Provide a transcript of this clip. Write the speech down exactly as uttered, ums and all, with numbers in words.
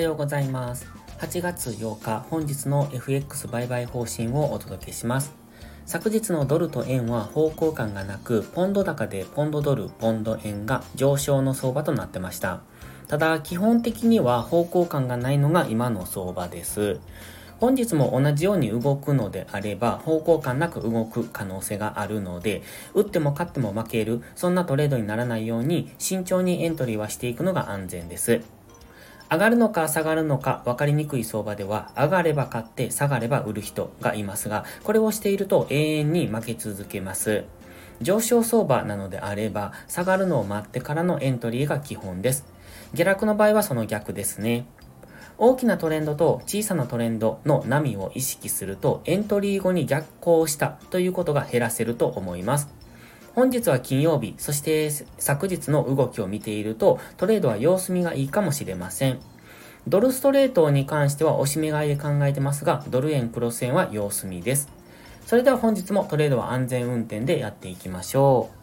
ようございます。はちがつようか、本日の エフエックス 売買方針をお届けします。昨日のドルと円は方向感がなく、ポンド高でポンドドル、ポンド円が上昇の相場となってました。ただ、基本的には方向感がないのが今の相場です。本日も同じように動くのであれば、方向感なく動く可能性があるので、打っても勝っても負ける、そんなトレードにならないように慎重にエントリーはしていくのが安全です。上がるのか下がるのか分かりにくい相場では、上がれば買って下がれば売る人がいますが、これをしていると永遠に負け続けます。上昇相場なのであれば、下がるのを待ってからのエントリーが基本です。下落の場合はその逆ですね。大きなトレンドと小さなトレンドの波を意識すると、エントリー後に逆行したということが減らせると思います。本日は金曜日、そして昨日の動きを見ていると、トレードは様子見がいいかもしれません。ドルストレートに関しては押し目買いで考えてますが、ドル円クロス円は様子見です。それでは本日もトレードは安全運転でやっていきましょう。